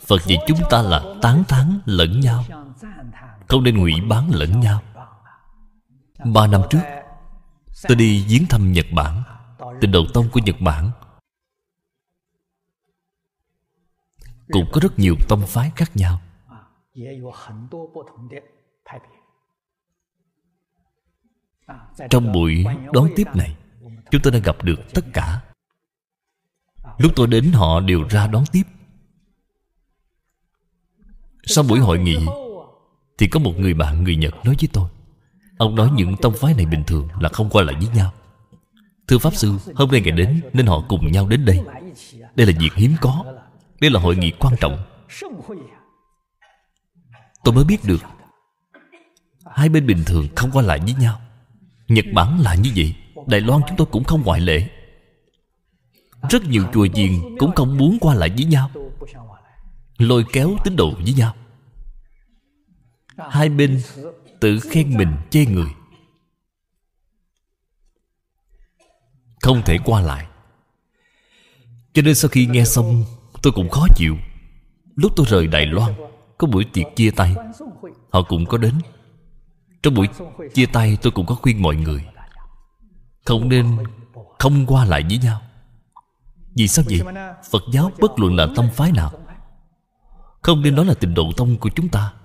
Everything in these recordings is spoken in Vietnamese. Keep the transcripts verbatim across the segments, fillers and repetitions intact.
Phật dạy chúng ta là tán thán lẫn nhau, không nên ngụy bán lẫn nhau. Ba năm trước tôi đi viếng thăm Nhật Bản, Tịnh Độ Tông của Nhật Bản cũng có rất nhiều tông phái khác nhau. Trong buổi đón tiếp này, chúng tôi đã gặp được tất cả. Lúc tôi đến họ đều ra đón tiếp. Sau buổi hội nghị thì có một người bạn người Nhật nói với tôi, ông nói những tông phái này bình thường là không qua lại với nhau. Thưa Pháp Sư, hôm nay ngày đến nên họ cùng nhau đến đây. Đây là việc hiếm có. Đây là hội nghị quan trọng. Tôi mới biết được hai bên bình thường không qua lại với nhau. Nhật Bản là như vậy, Đài Loan chúng tôi cũng không ngoại lệ. Rất nhiều chùa chiền cũng không muốn qua lại với nhau, lôi kéo tín đồ với nhau. Hai bên tự khen mình chê người, không thể qua lại. Cho nên sau khi nghe xong, tôi cũng khó chịu. Lúc tôi rời Đài Loan, có buổi tiệc chia tay, họ cũng có đến. Trong buổi chia tay tôi cũng có khuyên mọi người không nên không qua lại với nhau. Vì sao vậy? Phật giáo bất luận là tông phái nào, không nên nói là Tịnh Độ Tông của chúng ta.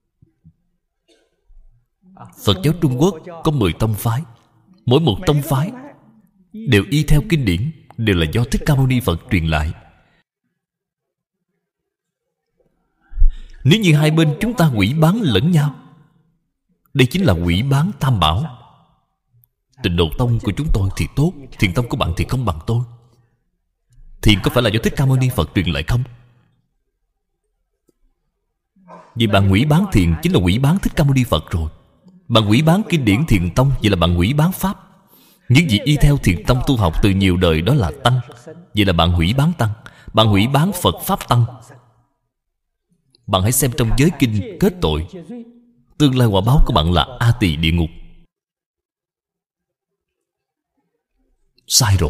Phật giáo Trung Quốc có mười tông phái. Mỗi một tông phái đều y theo kinh điển, đều là do Thích Ca Mâu Ni Phật truyền lại. Nếu như hai bên chúng ta hủy bán lẫn nhau, đây chính là hủy bán tam bảo. Tịnh Độ Tông của chúng tôi thì tốt, Thiền Tông của bạn thì không bằng tôi. Thiền có phải là do Thích Ca Mâu Ni Phật truyền lại không? Vì bạn hủy bán thiền chính là hủy bán Thích Ca Mâu Ni Phật rồi. Bạn hủy bán kinh điển Thiền Tông, vậy là bạn hủy bán Pháp. Những gì y theo Thiền Tông tu học từ nhiều đời đó là Tăng, vậy là bạn hủy bán Tăng. Bạn hủy bán Phật Pháp Tăng. Bạn hãy xem trong giới kinh kết tội, tương lai quả báo của bạn là A Tỳ địa ngục. Sai rồi.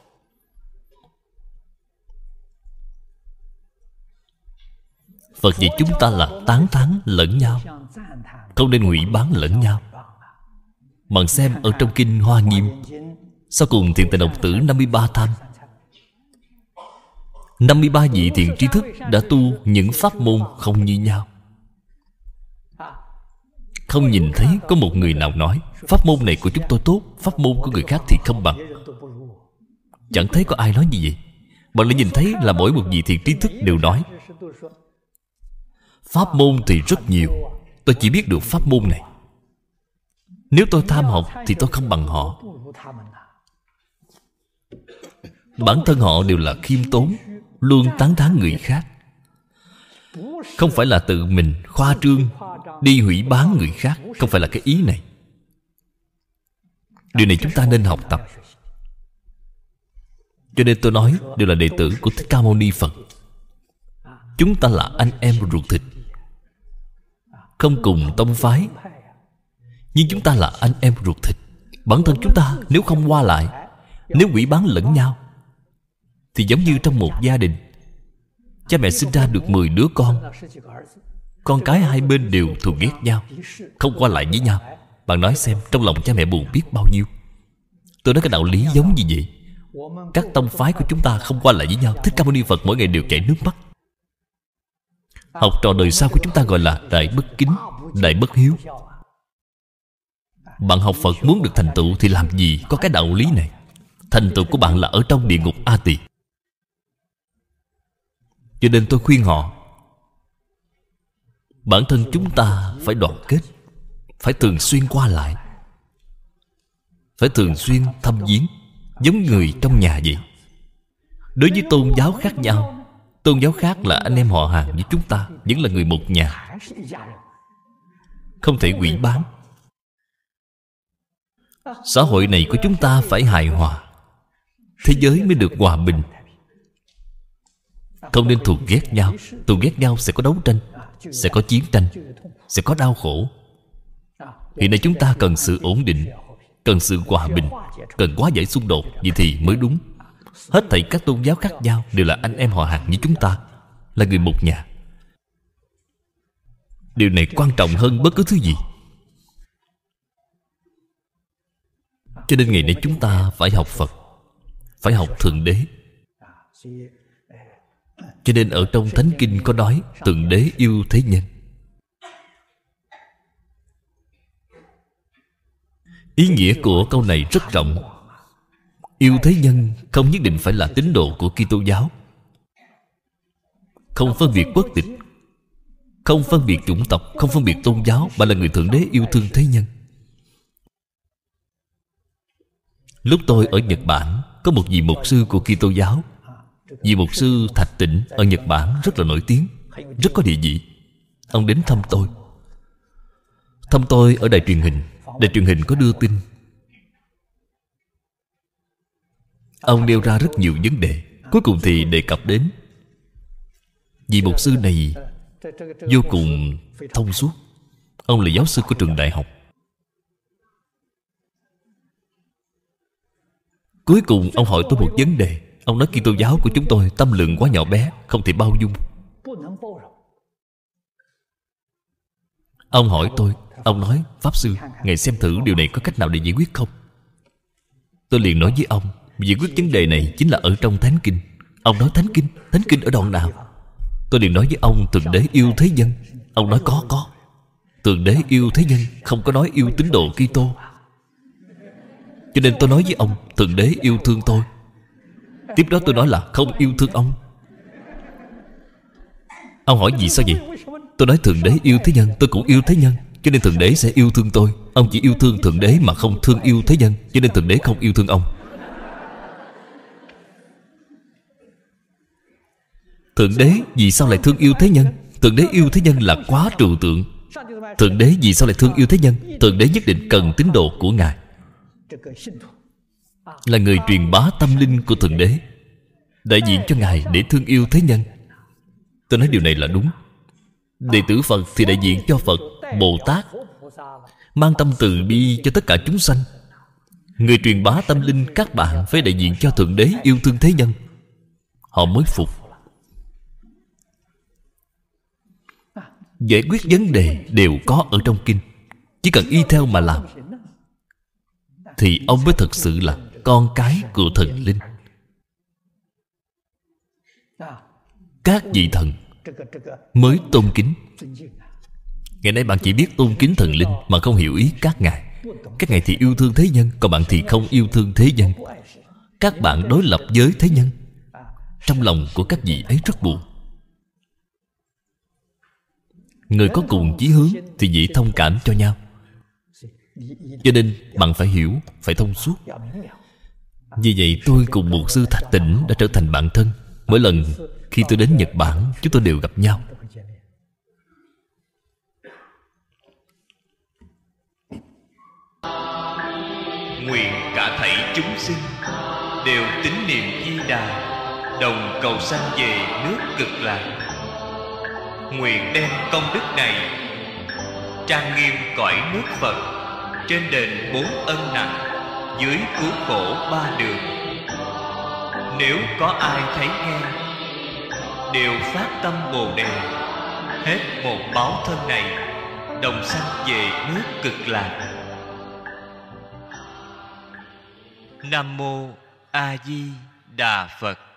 Phật dạy chúng ta là tán thán lẫn nhau, không nên ngụy bán lẫn nhau. Bạn xem ở trong kinh Hoa Nghiêm, sau cùng Thiền Tịnh Độc Tử năm mươi ba tham, năm mươi ba vị thiện tri thức đã tu những pháp môn không như nhau. Không nhìn thấy có một người nào nói pháp môn này của chúng tôi tốt, pháp môn của người khác thì không bằng. Chẳng thấy có ai nói như vậy. Bạn lại nhìn thấy là mỗi một vị thiện tri thức đều nói pháp môn thì rất nhiều, tôi chỉ biết được pháp môn này. Nếu tôi tham học thì tôi không bằng họ. Bản thân họ đều là khiêm tốn, luôn tán thán người khác, không phải là tự mình khoa trương đi hủy bán người khác. Không phải là cái ý này. Điều này chúng ta nên học tập. Cho nên tôi nói đều là đệ tử của Thích Ca Mâu Ni Phật. Chúng ta là anh em ruột thịt, không cùng tông phái, nhưng chúng ta là anh em ruột thịt. Bản thân chúng ta nếu không qua lại, nếu hủy bán lẫn nhau, thì giống như trong một gia đình, cha mẹ sinh ra được mười đứa con, con cái hai bên đều thù ghét nhau, không qua lại với nhau. Bạn nói xem trong lòng cha mẹ buồn biết bao nhiêu. Tôi nói cái đạo lý giống như vậy. Các tông phái của chúng ta không qua lại với nhau. Thích Ca Mâu Ni Phật mỗi ngày đều chảy nước mắt. Học trò đời sau của chúng ta gọi là đại bất kính, đại bất hiếu. Bạn học Phật muốn được thành tựu thì làm gì có cái đạo lý này. Thành tựu của bạn là ở trong địa ngục A Tỳ. Cho nên tôi khuyên họ, bản thân chúng ta phải đoàn kết, phải thường xuyên qua lại, phải thường xuyên thăm viếng, giống người trong nhà vậy. Đối với tôn giáo khác nhau, tôn giáo khác là anh em họ hàng với chúng ta, vẫn là người một nhà, không thể hủy bán. Xã hội này của chúng ta phải hài hòa, thế giới mới được hòa bình. Không nên thù ghét nhau. Thù ghét nhau sẽ có đấu tranh, sẽ có chiến tranh, sẽ có đau khổ. Hiện nay chúng ta cần sự ổn định, cần sự hòa bình, cần hóa giải xung đột. Vậy thì mới đúng. Hết thảy các tôn giáo khác nhau đều là anh em họ hàng với chúng ta, là người một nhà. Điều này quan trọng hơn bất cứ thứ gì. Cho nên ngày nay chúng ta phải học Phật, phải học Thượng Đế. Cho nên ở trong Thánh Kinh có nói Thượng Đế yêu thế nhân. Ý nghĩa của câu này rất rộng. Yêu thế nhân không nhất định phải là tín đồ của Kitô giáo, không phân biệt quốc tịch, không phân biệt chủng tộc, không phân biệt tôn giáo, mà là người Thượng Đế yêu thương thế nhân. Lúc tôi ở Nhật Bản, có một vị mục sư của Kitô giáo. Vị mục sư Thạch Tịnh ở Nhật Bản rất là nổi tiếng, rất có địa vị. Ông đến thăm tôi. Thăm tôi ở đài truyền hình. Đài truyền hình có đưa tin. Ông nêu ra rất nhiều vấn đề. Cuối cùng thì đề cập đến vị mục sư này vô cùng thông suốt. Ông là giáo sư của trường đại học. Cuối cùng ông hỏi tôi một vấn đề. Ông nói Kitô giáo của chúng tôi tâm lượng quá nhỏ bé, không thể bao dung. Ông hỏi tôi, ông nói Pháp Sư, ngài xem thử điều này có cách nào để giải quyết không? Tôi liền nói với ông, giải quyết vấn đề này chính là ở trong Thánh Kinh. Ông nói Thánh Kinh? Thánh Kinh ở đoạn nào? Tôi liền nói với ông Thượng Đế yêu thế nhân. Ông nói có, có. Thượng Đế yêu thế nhân, không có nói yêu tín đồ Kitô. Cho nên tôi nói với ông Thượng Đế yêu thương tôi. Tiếp đó tôi nói là không yêu thương ông. Ông hỏi gì sao vậy? Tôi nói Thượng Đế yêu thế nhân, tôi cũng yêu thế nhân, cho nên Thượng Đế sẽ yêu thương tôi. Ông chỉ yêu thương Thượng Đế mà không thương yêu thế nhân, cho nên Thượng Đế không yêu thương ông. Thượng Đế vì sao lại thương yêu thế nhân? Thượng Đế yêu thế nhân là quá trừu tượng. Thượng Đế vì sao lại thương yêu thế nhân? Thượng Đế nhất định cần tín đồ của Ngài, là người truyền bá tâm linh của Thượng Đế, đại diện cho Ngài để thương yêu thế nhân. Tôi nói điều này là đúng. Đệ tử Phật thì đại diện cho Phật, Bồ Tát, mang tâm từ bi cho tất cả chúng sanh. Người truyền bá tâm linh các bạn phải đại diện cho Thượng Đế yêu thương thế nhân, họ mới phục. Giải quyết vấn đề đều có ở trong kinh, chỉ cần y theo mà làm thì ông mới thực sự là con cái của thần linh. Các vị thần mới tôn kính. Ngày nay bạn chỉ biết tôn kính thần linh mà không hiểu ý các ngài. Các ngài thì yêu thương thế nhân, còn bạn thì không yêu thương thế nhân. Các bạn đối lập với thế nhân. Trong lòng của các vị ấy rất buồn. Người có cùng chí hướng thì dễ thông cảm cho nhau. Cho nên bạn phải hiểu, phải thông suốt. Vì vậy tôi cùng mục sư Thạch Tịnh đã trở thành bạn thân. Mỗi lần khi tôi đến Nhật Bản, chúng tôi đều gặp nhau. Nguyện cả thảy chúng sinh đều tín niệm Di Đà, đồng cầu sanh về nước Cực Lạc. Nguyện đem công đức này trang nghiêm cõi nước Phật, trên đền bốn ân nặng, dưới cứu khổ ba đường. Nếu có ai thấy nghe, đều phát tâm Bồ Đề, hết một báo thân này, đồng sanh về nước Cực Lạc. Nam mô A Di Đà Phật.